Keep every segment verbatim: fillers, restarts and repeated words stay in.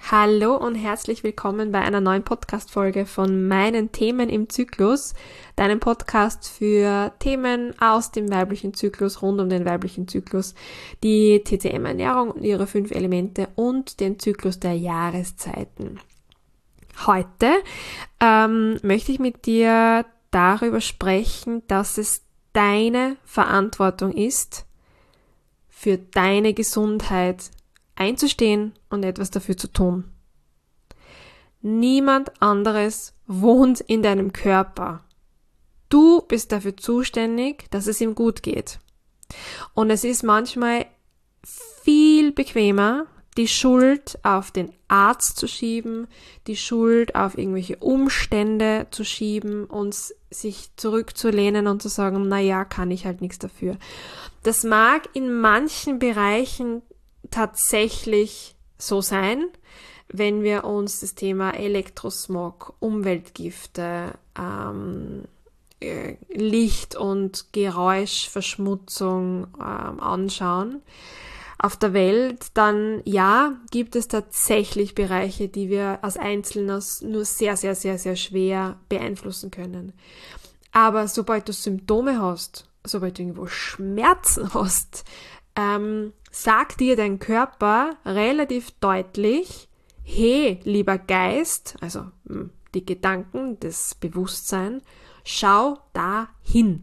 Hallo und herzlich willkommen bei einer neuen Podcast-Folge von meinen Themen im Zyklus, deinem Podcast für Themen aus dem weiblichen Zyklus, rund um den weiblichen Zyklus, die T C M-Ernährung und ihre fünf Elemente und den Zyklus der Jahreszeiten. Heute ähm, möchte ich mit dir darüber sprechen, dass es deine Verantwortung ist, für deine Gesundheit einzustehen und etwas dafür zu tun. Niemand anderes wohnt in deinem Körper. Du bist dafür zuständig, dass es ihm gut geht. Und es ist manchmal viel bequemer, die Schuld auf den Arzt zu schieben, die Schuld auf irgendwelche Umstände zu schieben und sich zurückzulehnen und zu sagen, na ja, kann ich halt nichts dafür. Das mag in manchen Bereichen tatsächlich so sein, wenn wir uns das Thema Elektrosmog, Umweltgifte, ähm, äh, Licht- und Geräuschverschmutzung ähm, anschauen auf der Welt, dann ja, gibt es tatsächlich Bereiche, die wir als Einzelner nur sehr, sehr, sehr, sehr schwer beeinflussen können. Aber sobald du Symptome hast, sobald du irgendwo Schmerzen hast, ähm, sagt dir dein Körper relativ deutlich, hey, lieber Geist, also die Gedanken, das Bewusstsein, schau da hin.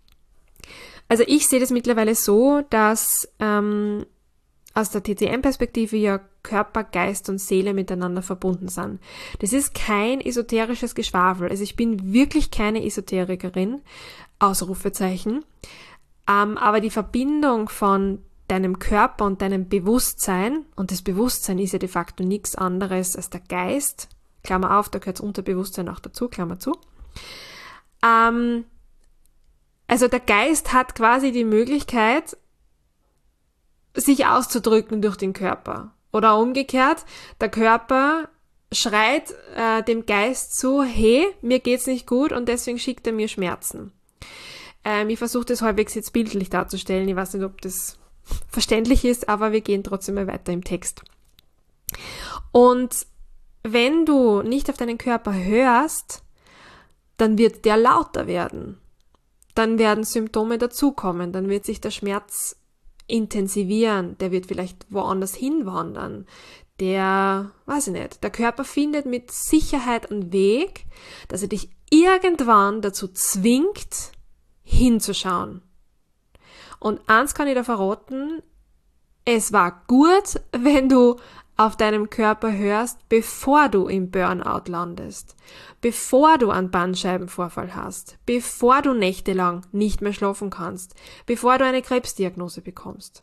Also ich sehe das mittlerweile so, dass ähm, aus der T C M-Perspektive ja Körper, Geist und Seele miteinander verbunden sind. Das ist kein esoterisches Geschwafel. Also ich bin wirklich keine Esoterikerin, Ausrufezeichen, ähm, aber die Verbindung von deinem Körper und deinem Bewusstsein, und das Bewusstsein ist ja de facto nichts anderes als der Geist, Klammer auf, da gehört das Unterbewusstsein auch dazu, Klammer zu. Ähm, also der Geist hat quasi die Möglichkeit, sich auszudrücken durch den Körper. Oder umgekehrt, der Körper schreit äh, dem Geist zu, hey, mir geht's nicht gut und deswegen schickt er mir Schmerzen. Ähm, ich versuche das halbwegs jetzt bildlich darzustellen, ich weiß nicht, ob das verständlich ist, aber wir gehen trotzdem mal weiter im Text. Und wenn du nicht auf deinen Körper hörst, dann wird der lauter werden. Dann werden Symptome dazukommen, dann wird sich der Schmerz intensivieren, der wird vielleicht woanders hinwandern. Der, weiß ich nicht, der Körper findet mit Sicherheit einen Weg, dass er dich irgendwann dazu zwingt, hinzuschauen. Und eins kann ich dir verraten, es war gut, wenn du auf deinem Körper hörst, bevor du im Burnout landest, bevor du einen Bandscheibenvorfall hast, bevor du nächtelang nicht mehr schlafen kannst, bevor du eine Krebsdiagnose bekommst.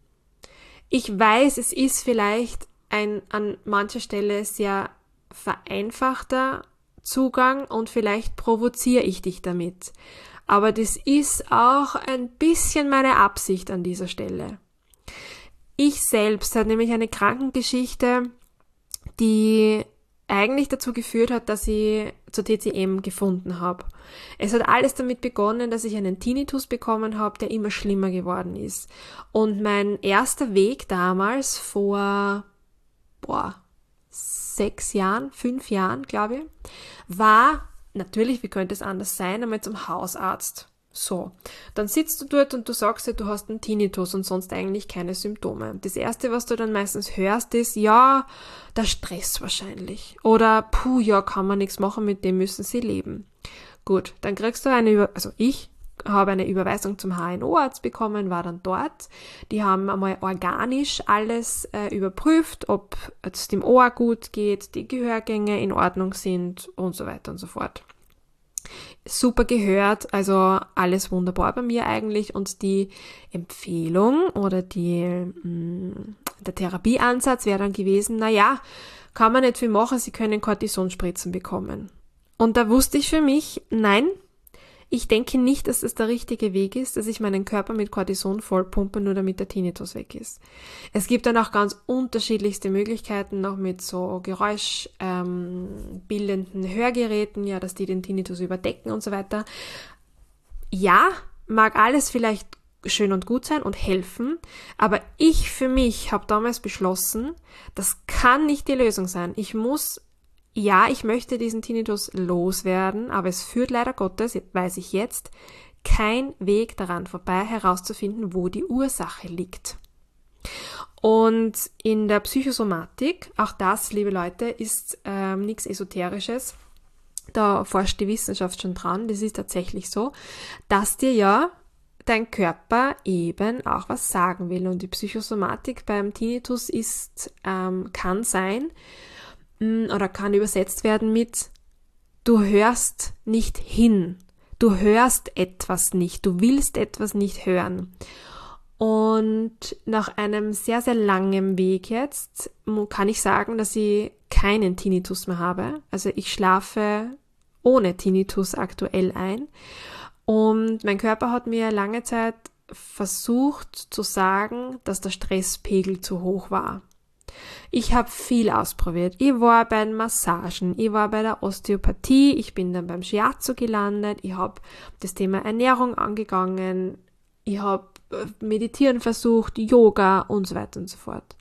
Ich weiß, es ist vielleicht ein an mancher Stelle sehr vereinfachter Zugang und vielleicht provoziere ich dich damit. Aber das ist auch ein bisschen meine Absicht an dieser Stelle. Ich selbst hatte nämlich eine Krankengeschichte, die eigentlich dazu geführt hat, dass ich zur T C M gefunden habe. Es hat alles damit begonnen, dass ich einen Tinnitus bekommen habe, der immer schlimmer geworden ist. Und mein erster Weg damals vor, boah, sechs Jahren, fünf Jahren, glaube ich, war natürlich, wie könnte es anders sein, einmal zum Hausarzt. So, dann sitzt du dort und du sagst dir, du hast einen Tinnitus und sonst eigentlich keine Symptome. Das Erste, was du dann meistens hörst, ist, ja, der Stress wahrscheinlich. Oder, puh, ja, kann man nichts machen, mit dem müssen sie leben. Gut, dann kriegst du eine, Über- also ich habe eine Überweisung zum H N O-Arzt bekommen, war dann dort. Die haben einmal organisch alles äh, überprüft, ob es dem Ohr gut geht, die Gehörgänge in Ordnung sind und so weiter und so fort. Super gehört, also alles wunderbar bei mir eigentlich, und die Empfehlung oder die mh, der Therapieansatz wäre dann gewesen, na ja, kann man nicht viel machen, Sie können Cortisonspritzen bekommen. Und da wusste ich für mich, nein, ich denke nicht, dass das der richtige Weg ist, dass ich meinen Körper mit Cortison vollpumpe, nur damit der Tinnitus weg ist. Es gibt dann auch ganz unterschiedlichste Möglichkeiten, noch mit so geräuschbildenden ähm, Hörgeräten, ja, dass die den Tinnitus überdecken und so weiter. Ja, mag alles vielleicht schön und gut sein und helfen, aber ich für mich habe damals beschlossen, das kann nicht die Lösung sein. Ich muss, ja, ich möchte diesen Tinnitus loswerden, aber es führt leider Gottes, weiß ich jetzt, kein Weg daran vorbei, herauszufinden, wo die Ursache liegt. Und in der Psychosomatik, auch das, liebe Leute, ist ähm, nichts Esoterisches. Da forscht die Wissenschaft schon dran, das ist tatsächlich so, dass dir ja dein Körper eben auch was sagen will. Und die Psychosomatik beim Tinnitus ist, ähm, kann sein mh, oder kann übersetzt werden mit: Du hörst nicht hin, du hörst etwas nicht, du willst etwas nicht hören. Und nach einem sehr, sehr langen Weg jetzt kann ich sagen, dass ich keinen Tinnitus mehr habe. Also ich schlafe ohne Tinnitus aktuell ein. Und mein Körper hat mir lange Zeit versucht zu sagen, dass der Stresspegel zu hoch war. Ich habe viel ausprobiert. Ich war bei den Massagen, ich war bei der Osteopathie, ich bin dann beim Shiatsu gelandet, ich habe das Thema Ernährung angegangen, ich habe Meditieren versucht, Yoga und so weiter und so fort.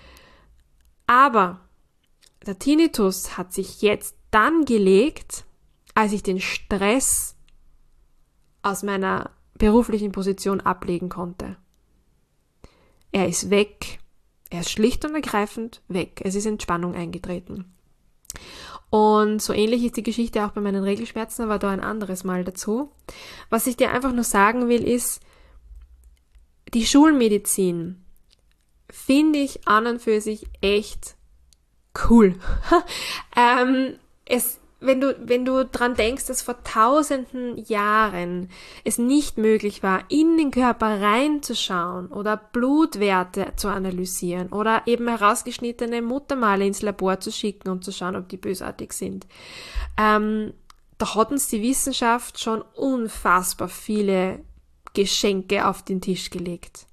Aber der Tinnitus hat sich jetzt dann gelegt, als ich den Stress aus meiner beruflichen Position ablegen konnte. Er ist weg. Er ist schlicht und ergreifend weg. Es ist Entspannung eingetreten. Und so ähnlich ist die Geschichte auch bei meinen Regelschmerzen, aber da ein anderes Mal dazu. Was ich dir einfach nur sagen will, ist, die Schulmedizin finde ich an und für sich echt cool. ähm, es Wenn du, wenn du dran denkst, dass vor tausenden Jahren es nicht möglich war, in den Körper reinzuschauen oder Blutwerte zu analysieren oder eben herausgeschnittene Muttermale ins Labor zu schicken und zu schauen, ob die bösartig sind. Ähm, da hat uns die Wissenschaft schon unfassbar viele Geschenke auf den Tisch gelegt.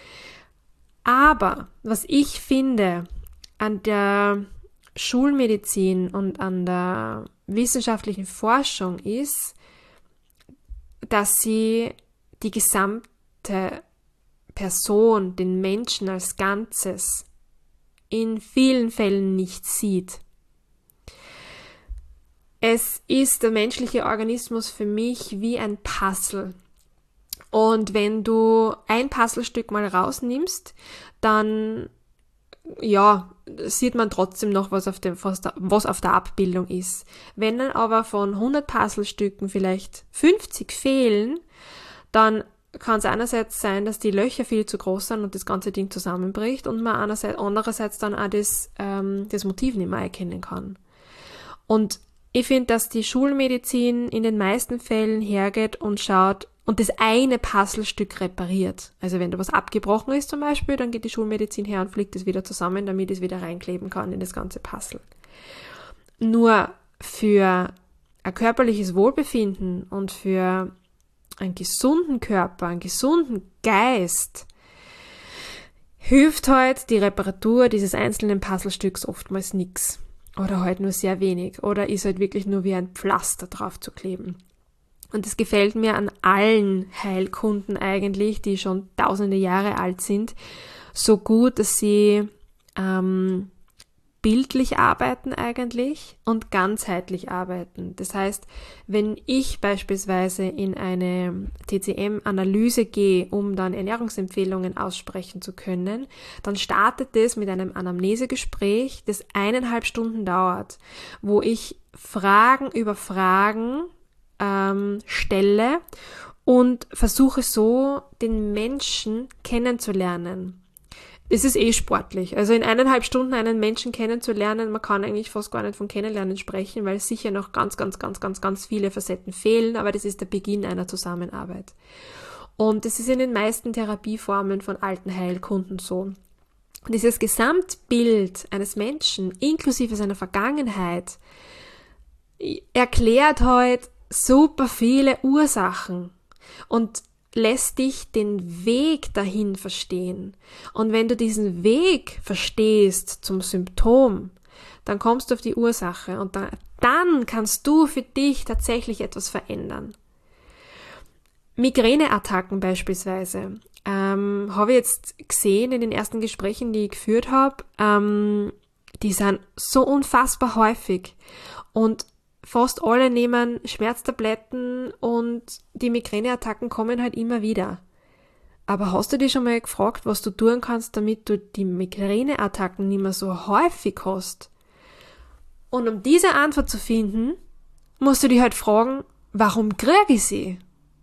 Aber was ich finde an der Schulmedizin und an der wissenschaftlichen Forschung ist, dass sie die gesamte Person, den Menschen als Ganzes in vielen Fällen nicht sieht. Es ist der menschliche Organismus für mich wie ein Puzzle. Und wenn du ein Puzzlestück mal rausnimmst, dann ja, sieht man trotzdem noch, was auf, dem, was auf der Abbildung ist. Wenn dann aber von hundert Puzzlestücken vielleicht fünfzig fehlen, dann kann es einerseits sein, dass die Löcher viel zu groß sind und das ganze Ding zusammenbricht und man einerseits, andererseits dann auch das, ähm, das Motiv nicht mehr erkennen kann. Und ich finde, dass die Schulmedizin in den meisten Fällen hergeht und schaut, und das eine Puzzlestück repariert. Also wenn da was abgebrochen ist zum Beispiel, dann geht die Schulmedizin her und flickt es wieder zusammen, damit es wieder reinkleben kann in das ganze Puzzle. Nur für ein körperliches Wohlbefinden und für einen gesunden Körper, einen gesunden Geist hilft halt die Reparatur dieses einzelnen Puzzlestücks oftmals nichts. Oder halt nur sehr wenig. Oder ist halt wirklich nur wie ein Pflaster drauf zu kleben. Und das gefällt mir an allen Heilkunden eigentlich, die schon tausende Jahre alt sind, so gut, dass sie ähm, bildlich arbeiten eigentlich und ganzheitlich arbeiten. Das heißt, wenn ich beispielsweise in eine T C M-Analyse gehe, um dann Ernährungsempfehlungen aussprechen zu können, dann startet es mit einem Anamnesegespräch, das eineinhalb Stunden dauert, wo ich Fragen über Fragen ähm, stelle und versuche so, den Menschen kennenzulernen. Es ist eh sportlich. Also in eineinhalb Stunden einen Menschen kennenzulernen, man kann eigentlich fast gar nicht von Kennenlernen sprechen, weil sicher noch ganz, ganz, ganz, ganz, ganz viele Facetten fehlen, aber das ist der Beginn einer Zusammenarbeit. Und das ist in den meisten Therapieformen von alten Heilkunden so. Dieses Gesamtbild eines Menschen, inklusive seiner Vergangenheit, erklärt heute super viele Ursachen und lässt dich den Weg dahin verstehen. Und wenn du diesen Weg verstehst zum Symptom, dann kommst du auf die Ursache und dann, dann kannst du für dich tatsächlich etwas verändern. Migräneattacken beispielsweise ähm, habe ich jetzt gesehen in den ersten Gesprächen, die ich geführt habe, ähm, die sind so unfassbar häufig und fast alle nehmen Schmerztabletten und die Migräneattacken kommen halt immer wieder. Aber hast du dich schon mal gefragt, was du tun kannst, damit du die Migräneattacken nicht mehr so häufig hast? Und um diese Antwort zu finden, musst du dich halt fragen, warum kriege ich sie?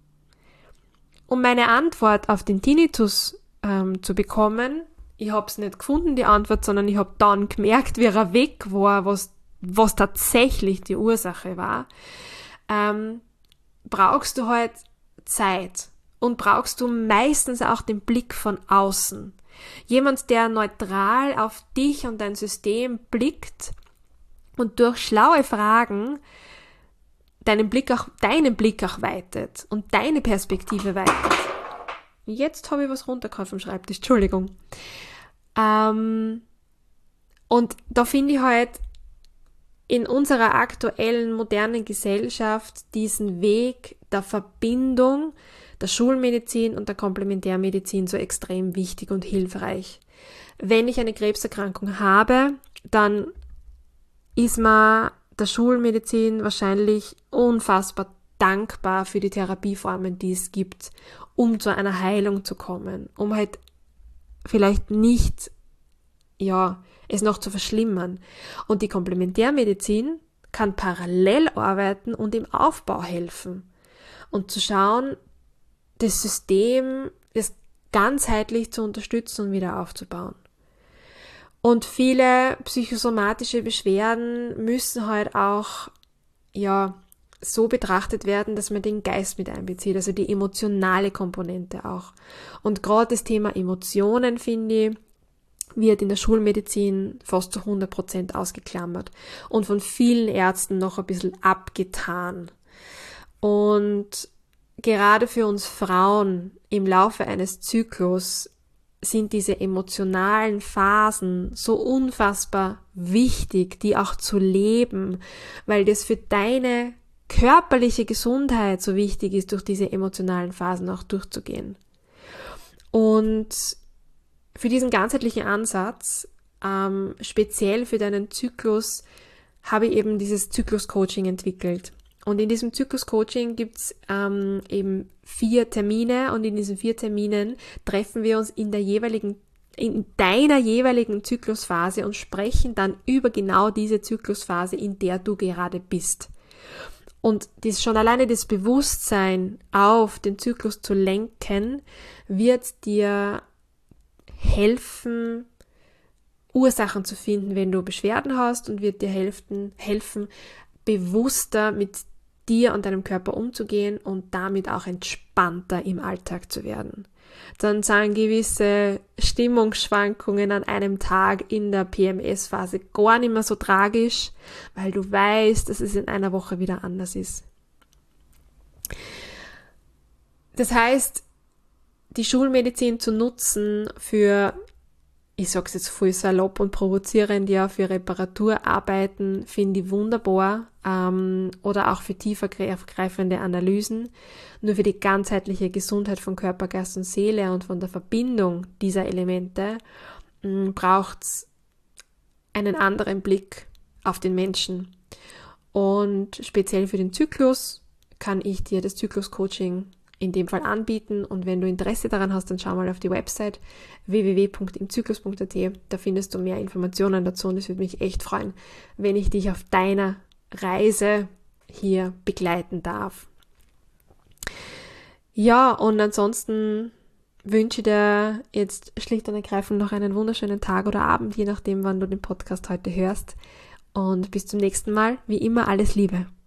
Um meine Antwort auf den Tinnitus ähm, zu bekommen, ich habe es nicht gefunden, die Antwort, sondern ich habe dann gemerkt, wie er weg war, was, was tatsächlich die Ursache war, ähm, brauchst du halt Zeit und brauchst du meistens auch den Blick von außen. Jemand, der neutral auf dich und dein System blickt und durch schlaue Fragen deinen Blick auch, deinen Blick auch weitet und deine Perspektive weitet. Jetzt habe ich was runtergehauen vom Schreibtisch, Entschuldigung. Ähm, und da finde ich halt in unserer aktuellen modernen Gesellschaft diesen Weg der Verbindung der Schulmedizin und der Komplementärmedizin so extrem wichtig und hilfreich. Wenn ich eine Krebserkrankung habe, dann ist mir der Schulmedizin wahrscheinlich unfassbar dankbar für die Therapieformen, die es gibt, um zu einer Heilung zu kommen, um halt vielleicht nicht, ja, es noch zu verschlimmern. Und die Komplementärmedizin kann parallel arbeiten und im Aufbau helfen und zu schauen, das System ist ganzheitlich zu unterstützen und wieder aufzubauen. Und viele psychosomatische Beschwerden müssen halt auch, ja, so betrachtet werden, dass man den Geist mit einbezieht, also die emotionale Komponente auch. Und gerade das Thema Emotionen, finde ich, wird in der Schulmedizin fast zu hundert Prozent ausgeklammert und von vielen Ärzten noch ein bisschen abgetan. Und gerade für uns Frauen im Laufe eines Zyklus sind diese emotionalen Phasen so unfassbar wichtig, die auch zu leben, weil das für deine körperliche Gesundheit so wichtig ist, durch diese emotionalen Phasen auch durchzugehen. Und für diesen ganzheitlichen Ansatz, ähm, speziell für deinen Zyklus, habe ich eben dieses Zyklus-Coaching entwickelt. Und in diesem Zyklus-Coaching gibt's ähm, eben vier Termine und in diesen vier Terminen treffen wir uns in der jeweiligen, in deiner jeweiligen Zyklusphase und sprechen dann über genau diese Zyklusphase, in der du gerade bist. Und das schon alleine das Bewusstsein auf den Zyklus zu lenken, wird dir helfen, Ursachen zu finden, wenn du Beschwerden hast, und wird dir helfen, helfen, bewusster mit dir und deinem Körper umzugehen und damit auch entspannter im Alltag zu werden. Dann sind gewisse Stimmungsschwankungen an einem Tag in der P M S-Phase gar nicht mehr so tragisch, weil du weißt, dass es in einer Woche wieder anders ist. Das heißt, die Schulmedizin zu nutzen für, ich sag's jetzt voll salopp und provozierend, ja, für Reparaturarbeiten finde ich wunderbar, ähm, oder auch für tiefergreifende Analysen. Nur für die ganzheitliche Gesundheit von Körper, Geist und Seele und von der Verbindung dieser Elemente ähm, braucht's einen anderen Blick auf den Menschen. Und speziell für den Zyklus kann ich dir das Zyklus-Coaching in dem Fall anbieten, und wenn du Interesse daran hast, dann schau mal auf die Website w w w punkt imzyklus punkt a t, da findest du mehr Informationen dazu, und es würde mich echt freuen, wenn ich dich auf deiner Reise hier begleiten darf. Ja, und ansonsten wünsche ich dir jetzt schlicht und ergreifend noch einen wunderschönen Tag oder Abend, je nachdem, wann du den Podcast heute hörst, und bis zum nächsten Mal. Wie immer, alles Liebe.